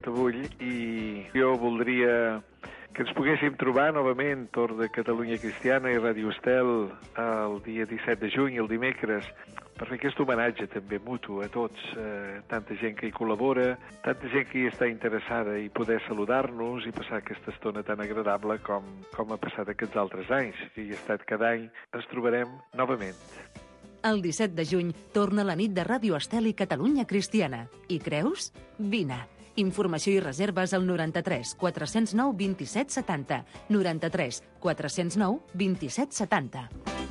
Montabull i jo voldria que ens poguéssim trobar novament torn de Catalunya Cristiana i Ràdio Estel el dia 17 de juny, el dimecres, per fer aquest homenatge també mutu a tots, tanta gent que hi col·labora, tanta gent que hi està interessada i poder saludar-nos i passar aquesta estona tan agradable com ha passat aquests altres anys. I ha estat cada any, ens trobarem novament. El 17 de juny torna la nit de Ràdio Estel i Catalunya Cristiana. Hi creus? Vine. Informació i reserves al 93 409 27 70. 93 409 27 70.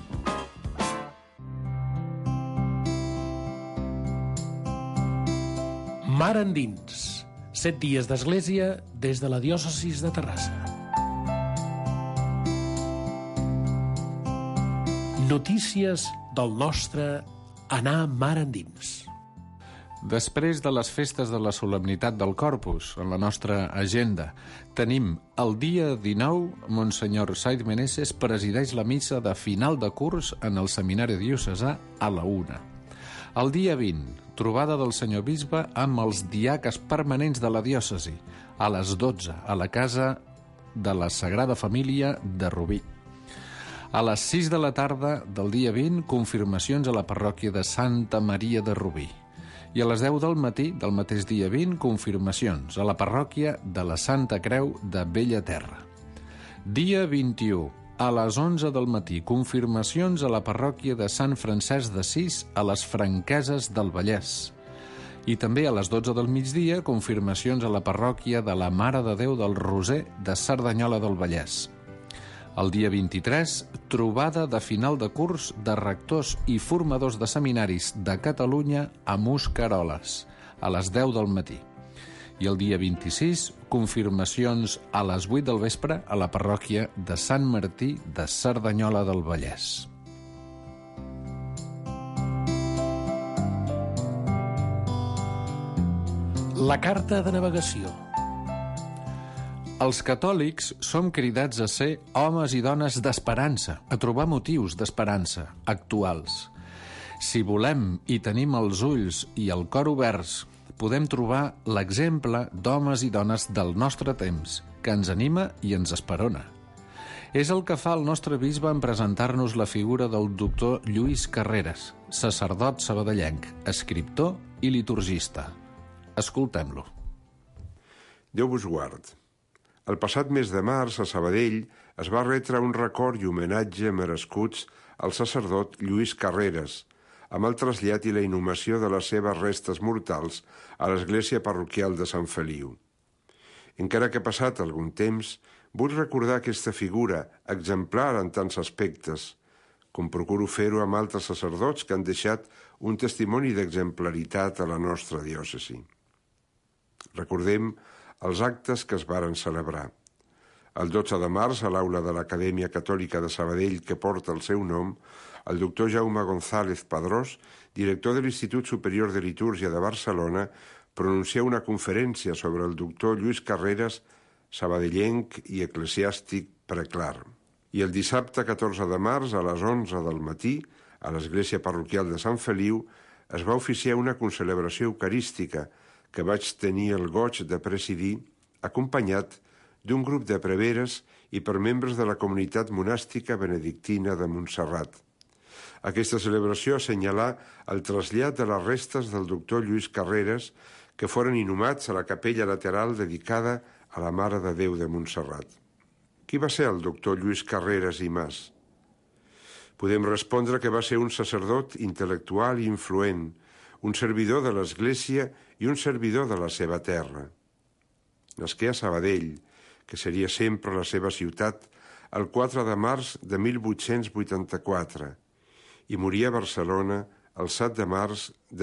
Mar endins. 7 dies d'església des de la diòcesis de Terrassa. Notícies del nostre anar mar endins. Després de les festes de la solemnitat del Corpus, en la nostra agenda, tenim el dia 19, Monsenyor Said Meneses presideix la missa de final de curs en el seminari diocesà a la 1. El dia 20, trobada del senyor bisbe amb els diaques permanents de la diòcesi, a les 12, a la casa de la Sagrada Família de Rubí. A les 6 de la tarda del dia 20, confirmacions a la parròquia de Santa Maria de Rubí. I a les 10 del matí del mateix dia 20, confirmacions a la parròquia de la Santa Creu de Bellaterra. Dia 21, a les 11 del matí, confirmacions a la parròquia de Sant Francesc d'Assís a les Franqueses del Vallès. I també a les 12 del migdia, confirmacions a la parròquia de la Mare de Déu del Roser de Cerdanyola del Vallès. El dia 23, trobada de final de curs de rectors i formadors de seminaris de Catalunya a Muscaroles, a les 10 del matí. I el dia 26, confirmacions a les 8 del vespre a la parròquia de Sant Martí de Cerdanyola del Vallès. La carta de navegació. Els catòlics som cridats a ser homes i dones d'esperança, a trobar motius d'esperança actuals. Si volem i tenim els ulls i el cor oberts, podem trobar l'exemple d'homes i dones del nostre temps, que ens anima i ens esperona. És el que fa el nostre bisbe en presentar-nos la figura del doctor Lluís Carreras, sacerdot sabadellenc, escriptor i liturgista. Escoltem-lo. Déu vos guard. El passat mes de març, a Sabadell, es va retre un record i homenatge merescuts al sacerdot Lluís Carreras, amb el trasllat i la inhumació de les seves restes mortals a l'església parroquial de Sant Feliu. Encara que ha passat algun temps, vull recordar aquesta figura, exemplar en tants aspectes, com procuro fer-ho amb altres sacerdots que han deixat un testimoni d'exemplaritat a la nostra diòcesi. Recordem els actes que es varen celebrar. El 12 de març, a l'aula de l'Acadèmia Catòlica de Sabadell, que porta el seu nom, el doctor Jaume González Padrós, director de l'Institut Superior de Litúrgia de Barcelona, pronuncià una conferència sobre el doctor Lluís Carreras, sabadellenc i eclesiàstic preclar. I el dissabte 14 de març, a les 11 del matí, a l'església parroquial de Sant Feliu, es va oficiar una concelebració eucarística que vaig tenir el goig de presidir, acompanyat d'un grup de preveres i per membres de la comunitat monàstica benedictina de Montserrat. Aquesta celebració assenyalà el trasllat de les restes del doctor Lluís Carreras, que foren inhumats a la capella lateral dedicada a la Mare de Déu de Montserrat. Qui va ser el doctor Lluís Carreras i Mas? Podem respondre que va ser un sacerdot intel·lectual i influent, un servidor de l'Església i un servidor de la seva terra. Nasqué a Sabadell, que seria sempre la seva ciutat, el 4 de març de 1884, i moria a Barcelona el 7 de març de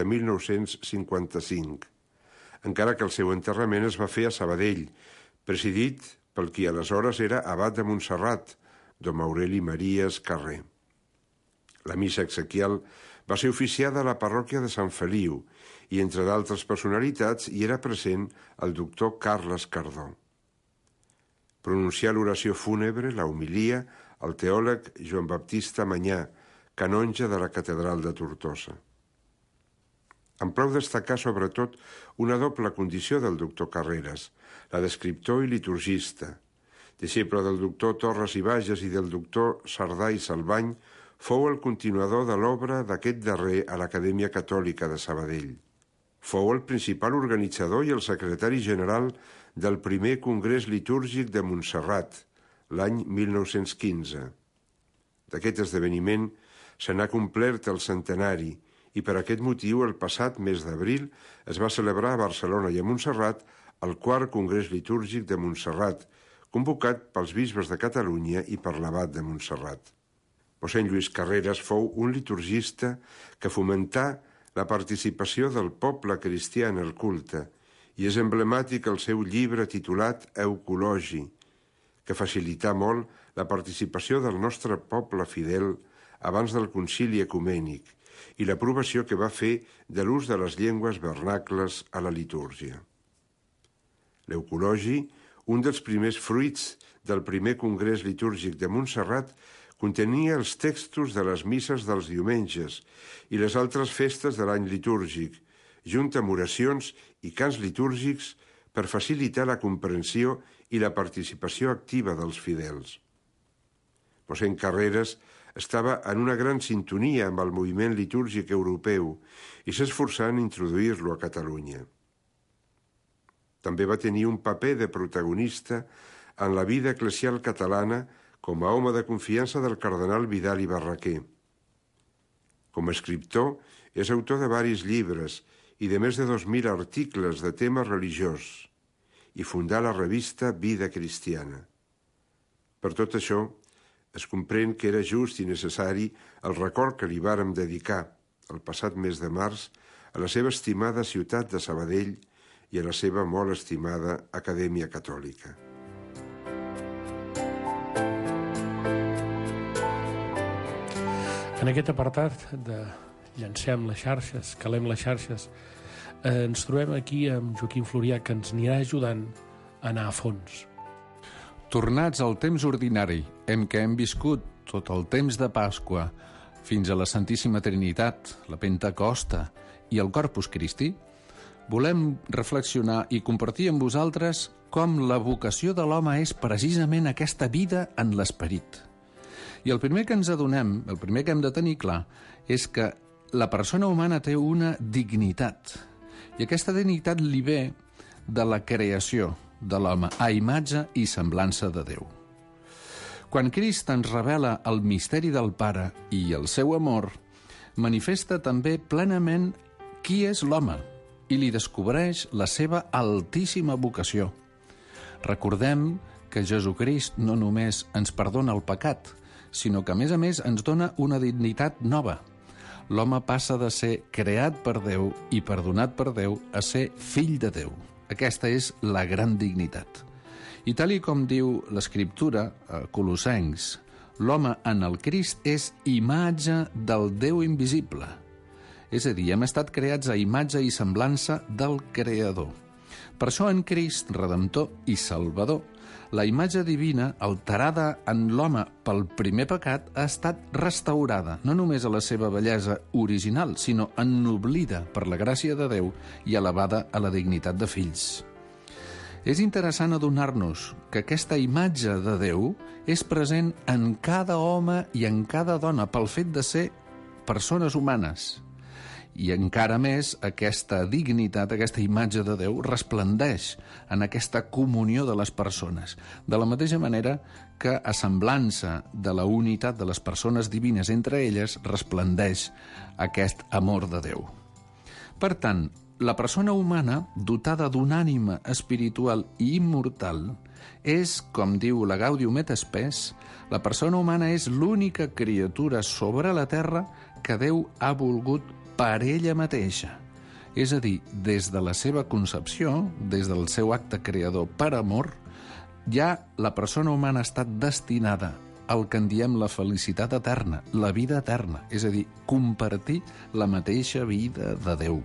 1955, encara que el seu enterrament es va fer a Sabadell, presidit pel qui aleshores era abat de Montserrat, Dom Aureli Maries Carrer. La missa exequial va ser oficiada a la parròquia de Sant Feliu i, entre d'altres personalitats, hi era present el doctor Carles Cardó. Pronuncià l'oració fúnebre, la homilia, el teòleg Joan Baptista Manyà, canonge de la catedral de Tortosa. Em plau destacar, sobretot, una doble condició del doctor Carreras, la d'escriptor i liturgista. Deixeble del doctor Torres i Bages i del doctor Cerdà i Salvany, fou el continuador de l'obra d'aquest darrer a l'Acadèmia Catòlica de Sabadell. Fou el principal organitzador i el secretari general del primer Congrés Litúrgic de Montserrat, l'any 1915. D'aquest esdeveniment se n'ha complert el centenari i per aquest motiu el passat mes d'abril es va celebrar a Barcelona i a Montserrat el quart Congrés Litúrgic de Montserrat, convocat pels bisbes de Catalunya i per l'abat de Montserrat. Mossèn Lluís Carreras fou un liturgista que fomentà la participació del poble cristià en el culte i és emblemàtic el seu llibre titulat Eucologi, que facilità molt la participació del nostre poble fidel abans del concili ecumènic i l'aprovació que va fer de l'ús de les llengües vernacles a la litúrgia. L'Eucologi, un dels primers fruits del primer Congrés Litúrgic de Montserrat, contenia els textos de les misses dels diumenges i les altres festes de l'any litúrgic, junt amb oracions i cants litúrgics per facilitar la comprensió i la participació activa dels fidels. Mossèn Carreras estava en una gran sintonia amb el moviment litúrgic europeu i s'esforçà en introduir-lo a Catalunya. També va tenir un paper de protagonista en la vida eclesial catalana com a home de confiança del cardenal Vidal i Barraquer. Com a escriptor, és autor de varis llibres i de més de 2.000 articles de tema religiós i fundà la revista Vida Cristiana. Per tot això, es comprèn que era just i necessari el record que li vàrem dedicar, el passat mes de març, a la seva estimada ciutat de Sabadell i a la seva molt estimada Acadèmia Catòlica. En aquest apartat de llancem les xarxes, calem les xarxes, ens trobem aquí amb Joaquim Florià, que ens anirà ajudant a anar a fons. Tornats al temps ordinari en què hem viscut tot el temps de Pasqua fins a la Santíssima Trinitat, la Pentecosta i el Corpus Christi, volem reflexionar i compartir amb vosaltres com la vocació de l'home és precisament aquesta vida en l'esperit. I el primer que ens adonem, el primer que hem de tenir clar, és que la persona humana té una dignitat. I aquesta dignitat li ve de la creació de l'home a imatge i semblança de Déu. Quan Crist ens revela el misteri del Pare i el seu amor, manifesta també plenament qui és l'home i li descobreix la seva altíssima vocació. Recordem que Jesucrist no només ens perdona el pecat, sinó que, a més, ens dona una dignitat nova. L'home passa de ser creat per Déu i perdonat per Déu a ser fill de Déu. Aquesta és la gran dignitat. I tal com diu l'Escriptura, a Colossencs, l'home en el Crist és imatge del Déu invisible. És a dir, hem estat creats a imatge i semblança del Creador. Per això en Crist, Redemptor i Salvador, la imatge divina, alterada en l'home pel primer pecat, ha estat restaurada, no només a la seva bellesa original, sinó ennoblida per la gràcia de Déu i elevada a la dignitat de fills. És interessant adonar-nos que aquesta imatge de Déu és present en cada home i en cada dona pel fet de ser persones humanes. I encara més, aquesta dignitat, aquesta imatge de Déu, resplendeix en aquesta comunió de les persones, de la mateixa manera que a semblança de la unitat de les persones divines entre elles, resplendeix aquest amor de Déu. Per tant, la persona humana, dotada d'una ànima espiritual i immortal, és, com diu la Gaudium et Spes, la persona humana és l'única criatura sobre la terra que Déu ha volgut per ella mateixa. És a dir, des de la seva concepció, des del seu acte creador per amor, ja la persona humana ha estat destinada al que en diem la felicitat eterna, la vida eterna, és a dir, compartir la mateixa vida de Déu.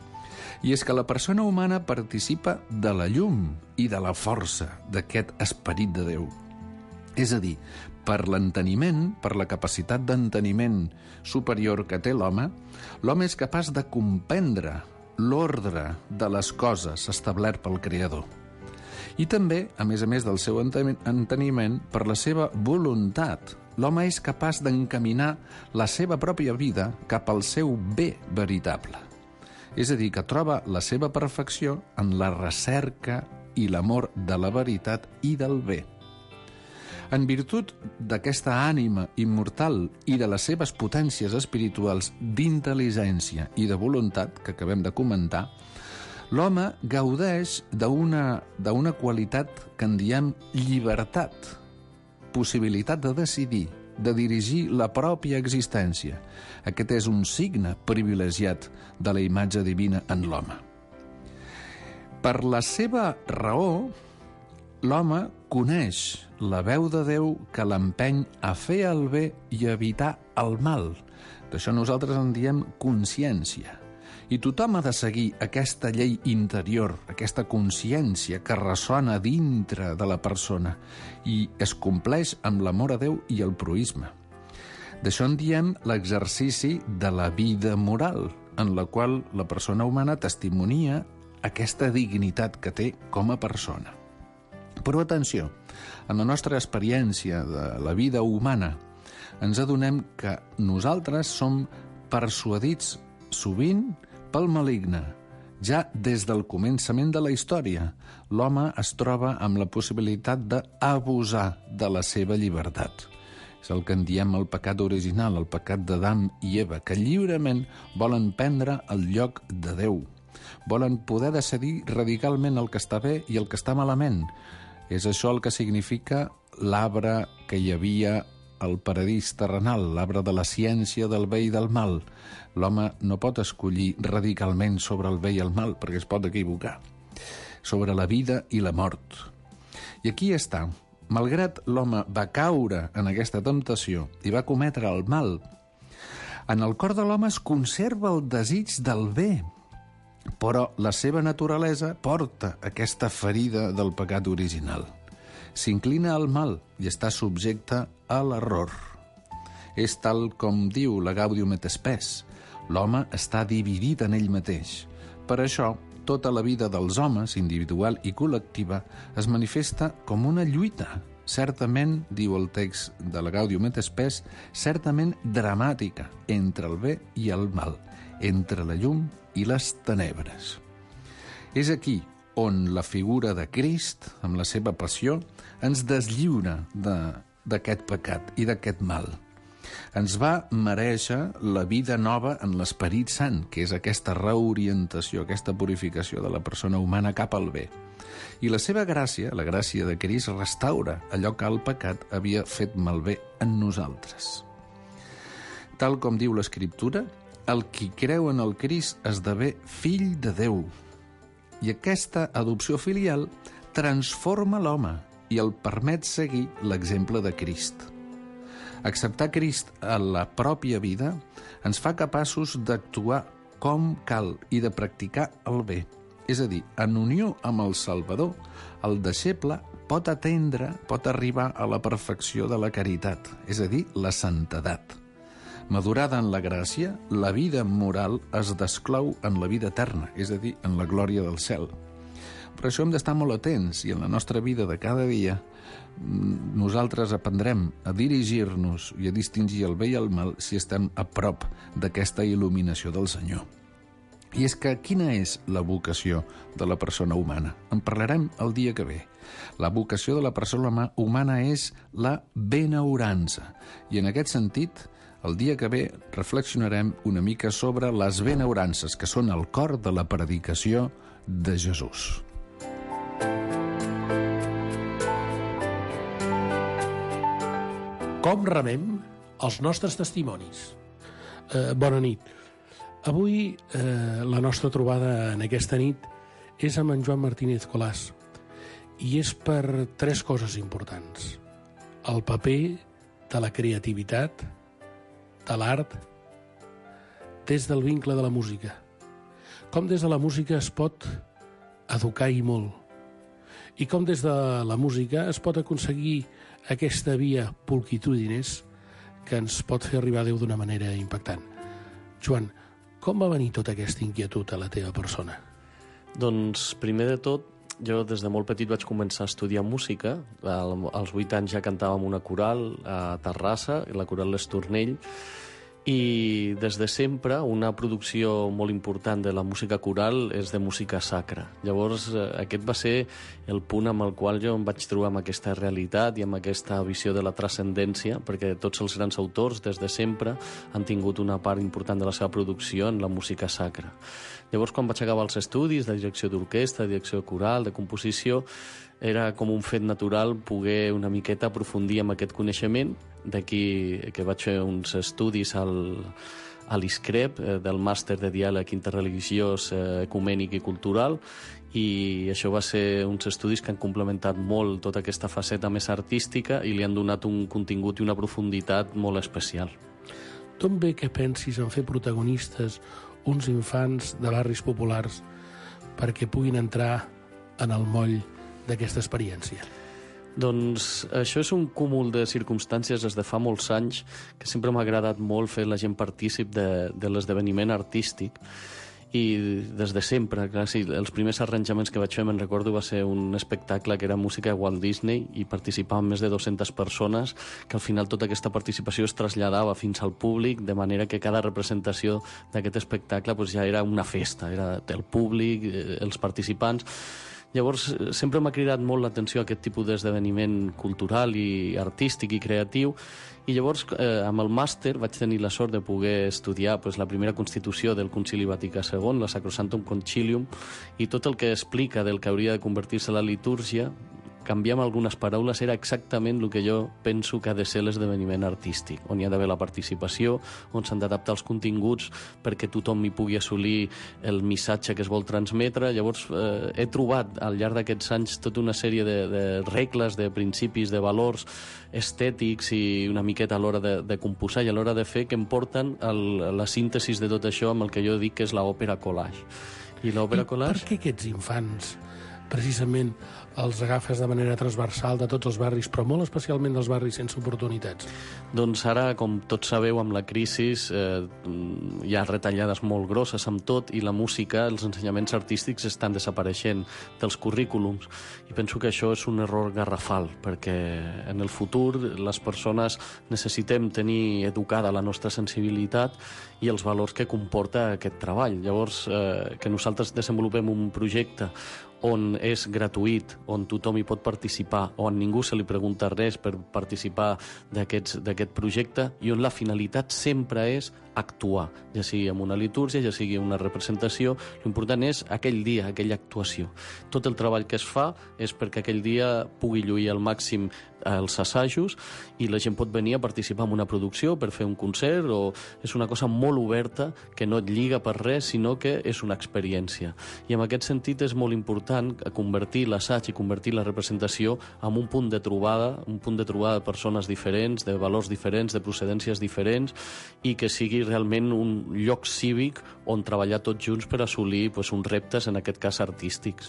I és que la persona humana participa de la llum i de la força d'aquest esperit de Déu. És a dir, per l'enteniment, per la capacitat d'enteniment superior que té l'home, l'home és capaç de comprendre l'ordre de les coses establert pel Creador. I també, a més del seu enteniment, per la seva voluntat, l'home és capaç d'encaminar la seva pròpia vida cap al seu bé veritable. És a dir, que troba la seva perfecció en la recerca i l'amor de la veritat i del bé. En virtut d'aquesta ànima immortal i de les seves potències espirituals d'intel·ligència i de voluntat que acabem de comentar, l'home gaudeix d'una qualitat que en diem llibertat, possibilitat de decidir, de dirigir la pròpia existència. Aquest és un signe privilegiat de la imatge divina en l'home. Per la seva raó, l'home coneix la veu de Déu que l'empeny a fer el bé i a evitar el mal. D'això nosaltres en diem consciència. I tothom ha de seguir aquesta llei interior, aquesta consciència que ressona dintre de la persona i es compleix amb l'amor a Déu i el proïsme. D'això en diem l'exercici de la vida moral, en la qual la persona humana testimonia aquesta dignitat que té com a persona. Però atenció, en la nostra experiència de la vida humana ens adonem que nosaltres som persuadits sovint pel maligne. Ja des del començament de la història, l'home es troba amb la possibilitat d'abusar de la seva llibertat. És el que en diem el pecat original, el pecat d'Adam i Eva, que lliurement volen prendre el lloc de Déu. Volen poder decidir radicalment el que està bé i el que està malament. És això el que significa l'arbre que hi havia al paradís terrenal, l'arbre de la ciència del bé i del mal. L'home no pot escollir radicalment sobre el bé i el mal, perquè es pot equivocar. Sobre la vida i la mort. I aquí està. Malgrat l'home va caure en aquesta temptació i va cometre el mal, en el cor de l'home es conserva el desig del bé, però la seva naturalesa porta aquesta ferida del pecat original. S'inclina al mal i està subjecte a l'error. És tal com diu la Gaudium et Spes. L'home està dividit en ell mateix. Per això, tota la vida dels homes, individual i col·lectiva, es manifesta com una lluita, certament, diu el text de la Gaudium et Spes, certament dramàtica entre el bé i el mal, entre la llum i les tenebres. És aquí on la figura de Crist, amb la seva passió, ens deslliura d'aquest pecat i d'aquest mal. Ens va merèixer la vida nova en l'Esperit Sant, que és aquesta reorientació, aquesta purificació de la persona humana cap al bé. I la seva gràcia, la gràcia de Crist, restaura allò que el pecat havia fet malbé en nosaltres. Tal com diu l'Escriptura, el qui creu en el Crist esdevé fill de Déu. I aquesta adopció filial transforma l'home i el permet seguir l'exemple de Crist. Acceptar Crist a la pròpia vida ens fa capaços d'actuar com cal i de practicar el bé. És a dir, en unió amb el Salvador, el deixeble pot atendre, pot arribar a la perfecció de la caritat, és a dir, la santedat. Madurada en la gràcia, la vida moral es desclou en la vida eterna, és a dir, en la glòria del cel. Per això hem d'estar molt atents i en la nostra vida de cada dia nosaltres aprendrem a dirigir-nos i a distingir el bé i el mal si estem a prop d'aquesta il·luminació del Senyor. I és que quina és la vocació de la persona humana? En parlarem el dia que ve. La vocació de la persona humana és la benaurança. I en aquest sentit, el dia que ve reflexionarem una mica sobre les benaurances, que són el cor de la predicació de Jesús. Com remem els nostres testimonis? Bona nit. Avui la nostra trobada en aquesta nit és amb en Joan Martínez Colàs i és per tres coses importants. El paper de la creativitat, de l'art, des del vincle de la música. Com des de la música es pot educar i molt. i com des de la música es pot aconseguir aquesta via pulquitudines que ens pot fer arribar a Déu d'una manera impactant. Joan, com va venir tota aquesta inquietud a la teva persona? Doncs, primer de tot, jo des de molt petit vaig començar a estudiar música. Als 8 anys ja cantava en una coral a Terrassa, la coral l'Estornell, i des de sempre una producció molt important de la música coral és de música sacra. Llavors aquest va ser el punt amb el qual jo em vaig trobar amb aquesta realitat i amb aquesta visió de la transcendència, perquè tots els grans autors des de sempre han tingut una part important de la seva producció en la música sacra. Llavors, quan vaig acabar els estudis de direcció d'orquestra, de direcció coral, de composició, era com un fet natural poder una miqueta aprofundir en aquest coneixement. D'aquí que vaig fer uns estudis a l'ISCREP, del màster de diàleg interreligiós, ecumènic i cultural, i això va ser uns estudis que han complementat molt tota aquesta faceta més artística i li han donat un contingut i una profunditat molt especial. D'on ve que pensis en fer protagonistes uns infants de barris populars perquè puguin entrar en el moll d'aquesta experiència? Doncs això és un cúmul de circumstàncies des de fa molts anys que sempre m'ha agradat molt fer la gent partícip de l'esdeveniment artístic, i des de sempre, clar, sí, els primers arranjaments que vaig fer, me'n recordo, va ser un espectacle que era música de Walt Disney i participaven més de 200 persones, que al final tota aquesta participació es traslladava fins al públic, de manera que cada representació d'aquest espectacle pues, ja era una festa, era el públic, els participants. Llavors, sempre m'ha cridat molt l'atenció a aquest tipus d'esdeveniment cultural i artístic i creatiu, i llavors, amb el màster, vaig tenir la sort de poder estudiar la primera Constitució del Concili Vaticà II, la Sacrosanctum Concilium, i tot el que explica del que hauria de convertir-se la litúrgia, canviar amb algunes paraules, era exactament el que jo penso que ha de ser l'esdeveniment artístic, on hi ha d'haver la participació, on s'han d'adaptar els continguts perquè tothom hi pugui assolir el missatge que es vol transmetre. Llavors he trobat al llarg d'aquests anys tota una sèrie de regles, de principis, de valors estètics i una miqueta a l'hora de composar i a l'hora de fer que em porten a la síntesis de tot això amb el que jo dic que és l'òpera collage. I l'òpera collage... Per què aquests infants precisament els agafes de manera transversal de tots els barris, però molt especialment dels barris sense oportunitats? Doncs ara, com tots sabeu, amb la crisi hi ha retallades molt grosses amb tot i la música, els ensenyaments artístics estan desapareixent dels currículums. I penso que això és un error garrafal, perquè en el futur les persones necessitem tenir educada la nostra sensibilitat i els valors que comporta aquest treball. Llavors, que nosaltres desenvolupem un projecte on és gratuït, on tothom hi pot participar, on ningú se li pregunta res per participar d'aquest projecte i on la finalitat sempre és actuar, ja sigui en una litúrgia, ja sigui en una representació. L'important és aquell dia, aquella actuació. Tot el treball que es fa és perquè aquell dia pugui lluir al màxim els assajos i la gent pot venir a participar en una producció per fer un concert, o és una cosa molt oberta que no et lliga per res, sinó que és una experiència. I en aquest sentit és molt important convertir l'assaig i convertir la representació en un punt de trobada, de persones diferents, de valors diferents, de procedències diferents, i que sigui realment un lloc cívic on treballar tots junts per assolir uns reptes, en aquest cas artístics.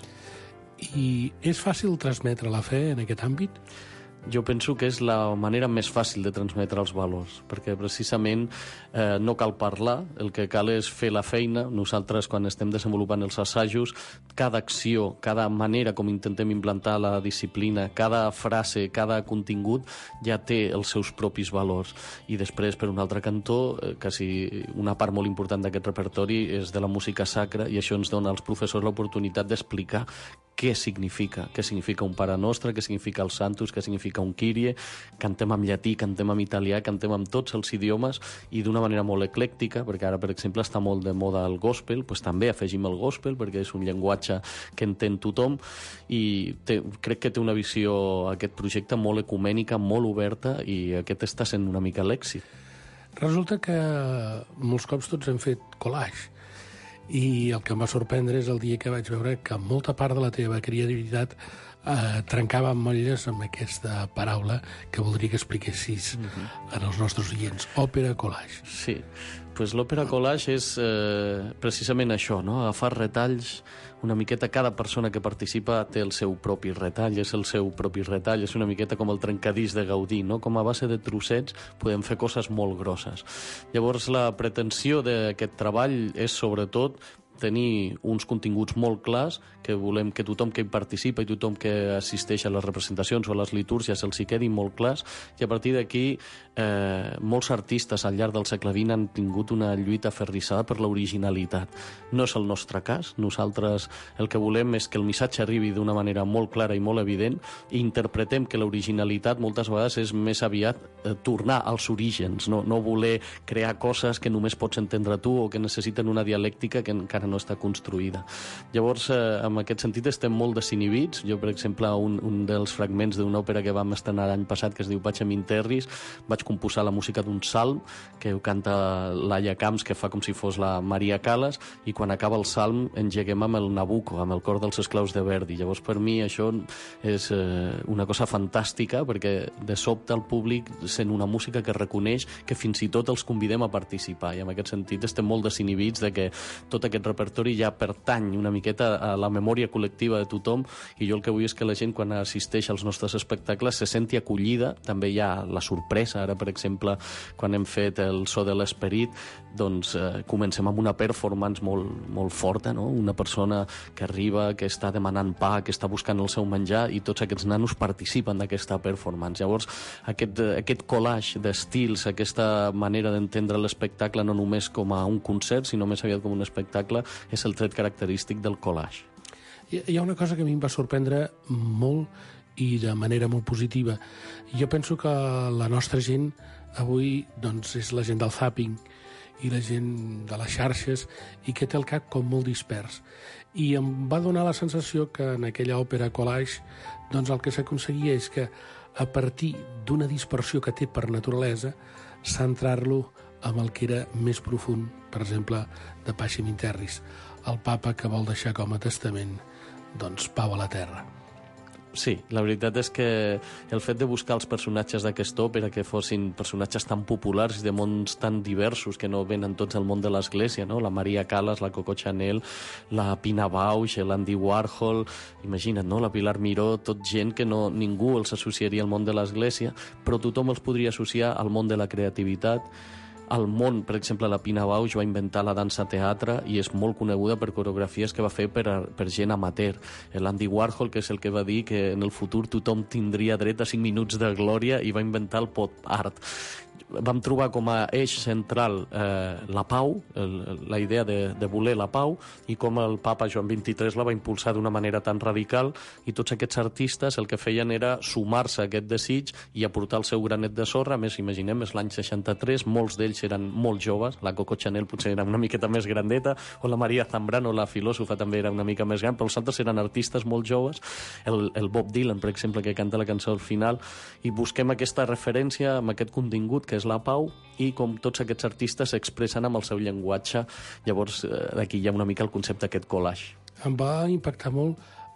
I és fàcil transmetre la fe en aquest àmbit? Jo penso que és la manera més fàcil de transmetre els valors, perquè precisament no cal parlar, el que cal és fer la feina. Nosaltres, quan estem desenvolupant els assajos, cada acció, cada manera com intentem implantar la disciplina, cada frase, cada contingut ja té els seus propis valors. I després, per un altre cantó, quasi una part molt important d'aquest repertori és de la música sacra, i això ens dona als professors l'oportunitat d'explicar què significa un Pare Nostre, què significa el Santus, què significa un Kyrie. Cantem en llatí, cantem en italià, cantem en tots els idiomes i d'una manera molt eclèctica, perquè ara, per exemple, està molt de moda el gospel, doncs també afegim el gospel perquè és un llenguatge que entén tothom, i crec que té una visió, aquest projecte, molt ecumènica, molt oberta, i aquest està sent una mica l'èxit. Resulta que molts cops tots hem fet collage, i el que em va sorprendre és el dia que vaig veure que molta part de la teva creativitat trencava amb motlles amb aquesta paraula que voldria que expliquessis en els nostres oients, òpera collage. Sí, Pues l'òpera collage és precisament això, no? Agafar retalls, una miqueta cada persona que participa té el seu propi retall, és el seu propi retall, és una miqueta com el trencadís de Gaudí, no? Com a base de trossets podem fer coses molt grosses. Llavors la pretensió d'aquest treball és sobretot tenir uns continguts molt clars, que volem que tothom que hi participa i tothom que assisteix a les representacions o a les litúrgies els hi quedin molt clars, i a partir d'aquí molts artistes al llarg del segle XX han tingut una lluita aferrissada per l'originalitat. No és el nostre cas, nosaltres el que volem és que el missatge arribi d'una manera molt clara i molt evident, i interpretem que l'originalitat moltes vegades és més aviat tornar als orígens, no voler crear coses que només pots entendre tu o que necessiten una dialèctica que encara no està construïda. Llavors, en aquest sentit, estem molt desinhibits. Jo, per exemple, un dels fragments d'una òpera que vam estrenar l'any passat, que es diu Pacem in Terris, vaig composar la música d'un salm que canta Laia Camps, que fa com si fos la Maria Callas, i quan acaba el salm engeguem amb el Nabucco, amb el cor dels esclaus de Verdi. Llavors, per mi, això és una cosa fantàstica, perquè de sobte el públic sent una música que reconeix que fins i tot els convidem a participar, i en aquest sentit estem molt desinhibits de que tot aquest repertori ja pertany una miqueta a la memòria col·lectiva de tothom, i jo el que vull és que la gent, quan assisteix als nostres espectacles, se senti acollida. També hi ha la sorpresa. Ara, per exemple, quan hem fet el So de l'Esperit, doncs comencem amb una performance molt forta, no? Una persona que arriba, que està demanant pa, que està buscant el seu menjar, i tots aquests nanos participen d'aquesta performance. Llavors, aquest collage d'estils, aquesta manera d'entendre l'espectacle no només com a un concert, sinó més aviat com un espectacle, és el tret característic del collage. Hi ha una cosa que a mi em va sorprendre molt i de manera molt positiva. Jo penso que la nostra gent avui doncs, és la gent del zapping i la gent de les xarxes, i que té el cap com molt dispers. I em va donar la sensació que en aquella òpera collage doncs, el que s'aconseguia és que, a partir d'una dispersió que té per naturalesa, centrar-lo amb el que era més profund, per exemple, de Pacem in Terris, el papa que vol deixar com a testament doncs, pau a la terra. Sí, la veritat és que el fet de buscar els personatges d'aquesta òpera, que fossin personatges tan populars i de mons tan diversos, que no venen tots al món de l'Església, no? La Maria Callas, la Coco Chanel, la Pina Bausch, l'Andy Warhol, imagina't, no? La Pilar Miró, tot gent que ningú els associaria al món de l'Església, però tothom els podria associar al món de la creativitat, al món. Per exemple, la Pina Bausch va inventar la dansa-teatre i és molt coneguda per coreografies que va fer per gent amateur. L'Andy Warhol, que és el que va dir que en el futur tothom tindria dret a 5 minuts de glòria, i va inventar el pop art. Vam trobar com a eix central la pau, la idea de voler la pau, i com el papa Joan XXIII la va impulsar d'una manera tan radical, i tots aquests artistes el que feien era sumar-se a aquest desig i aportar el seu granet de sorra. A més, imaginem, és l'any 63, molts d'ells eren molt joves, la Coco Chanel potser era una miqueta més grandeta, o la Maria Zambrano, la filòsofa, també era una mica més gran, però els altres eren artistes molt joves, el Bob Dylan, per exemple, que canta la cançó al final, i busquem aquesta referència amb aquest contingut que és la pau, i com tots aquests artistes s'expressen amb el seu llenguatge. Llavors, d'aquí hi ha una mica el concepte d'aquest collage. Em va impactar molt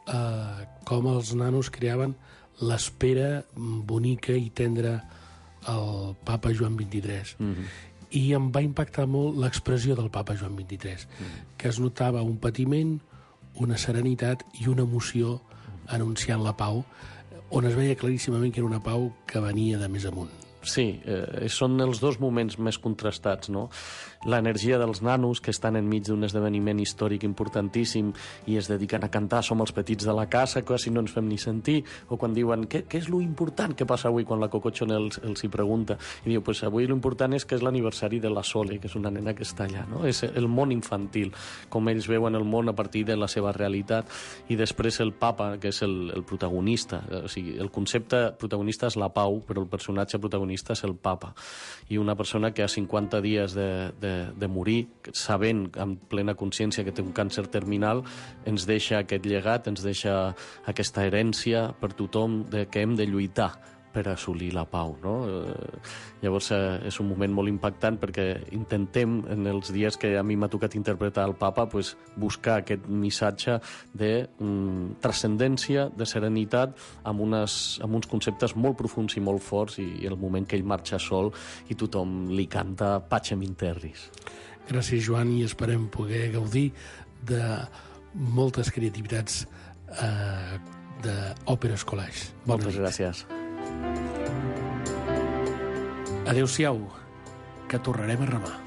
com els nanos creaven l'espera bonica i tendra al papa Joan XXIII. I em va impactar molt l'expressió del papa Joan XXIII, que es notava un patiment, una serenitat i una emoció anunciant la pau, on es veia claríssimament que era una pau que venia de més amunt. Sí, són els dos moments més contrastats, no? L'energia dels nanos, que estan enmig d'un esdeveniment històric importantíssim i es dediquen a cantar "Som els petits de la casa", quasi no ens fem ni sentir, o quan diuen què és lo important que passa avui, quan la Coco Chanel els hi pregunta, i diu, pues avui lo important és que és l'aniversari de la Sole, que és una nena que està allà, no? És el món infantil, com ells veuen el món a partir de la seva realitat. I després el papa, que és el protagonista, o sigui, el concepte protagonista és la pau, però el personatge protagonista és el papa, i una persona que a 50 dies de morir, sabent amb plena consciència que té un càncer terminal, ens deixa aquest llegat, ens deixa aquesta herència per tothom, de que hem de lluitar per assolir la pau, no? Llavors és un moment molt impactant perquè intentem, en els dies que a mi m'ha tocat interpretar el papa, pues, buscar aquest missatge de transcendència, de serenitat, amb uns conceptes molt profuns i molt forts, i el moment que ell marxa sol i tothom li canta Pacem in terris. Gràcies, Joan, i esperem poder gaudir de moltes creativitats d'òperes collage. Moltes gràcies. Adéu-siau, que tornarem a remar.